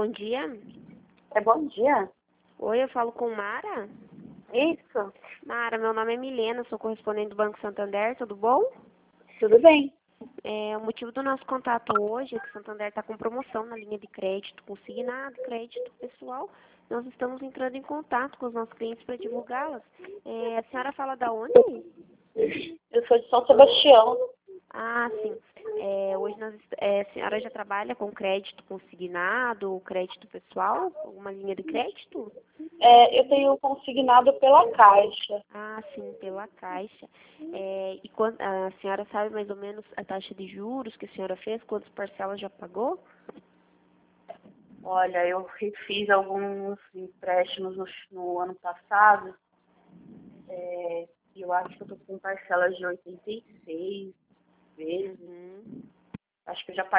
bom dia. Bom dia. Oi, eu falo com Mara. Isso, Mara, meu nome é Milena, sou correspondente do Banco Santander, tudo bom? tudo bem. O motivo do nosso contato hoje é que o Santander está com promoção na linha de crédito consignado, crédito pessoal. Nós estamos entrando em contato com os nossos clientes para divulgá-las. A senhora fala da onde? Eu sou de São Sebastião. Ah, sim. Hoje a senhora já trabalha com crédito consignado, crédito pessoal, alguma linha de crédito? Eu tenho consignado pela Caixa. Ah, sim, pela Caixa. E a senhora sabe mais ou menos a taxa de juros que a senhora fez? Quantas parcelas já pagou? Olha, eu fiz alguns empréstimos no ano passado. E eu acho que eu estou com parcelas de 86.